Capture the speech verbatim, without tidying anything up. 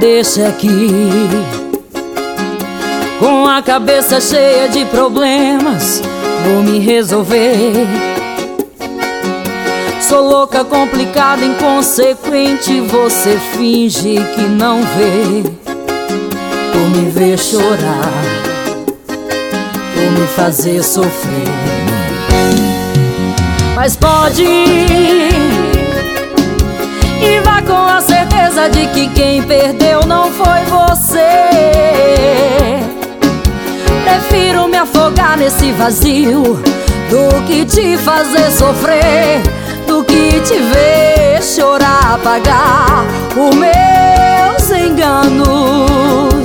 deixa aqui. Com a cabeça cheia de problemas, vou me resolver. Sou louca, complicada, inconsequente. Você finge que não vê. Por me ver chorar, por me fazer sofrer. Mas pode ir e vá com a certeza de que quem perdeu não foi você. Prefiro me afogar nesse vazio do que te fazer sofrer, do que te ver chorar, pagar os meus enganos.